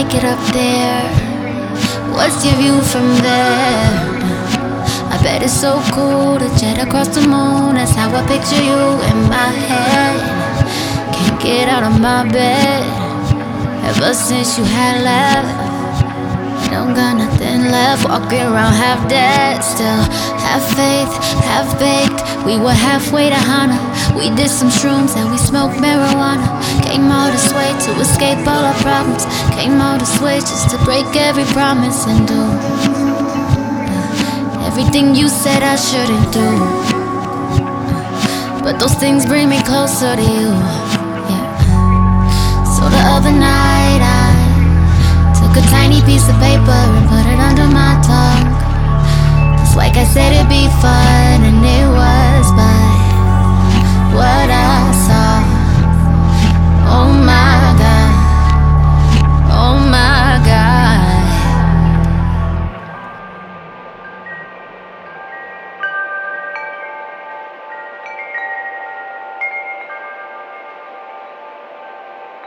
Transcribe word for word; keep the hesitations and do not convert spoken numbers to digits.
make it up there? What's your view from there? I bet it's so cool to jet across the moon. That's how I picture you in my head. Can't get out of my bed ever since you had left. Don't got nothing left, walking around half dead. Still have faith, half baked. We were halfway to Hana. We did some shrooms and we smoked marijuana. Came all this way to escape all our problems. Came all this way just to break every promise and do everything you said I shouldn't do. But those things bring me closer to you, yeah. So the other night I took a tiny piece of paper and put it under my tongue. Just like I said it'd be fun.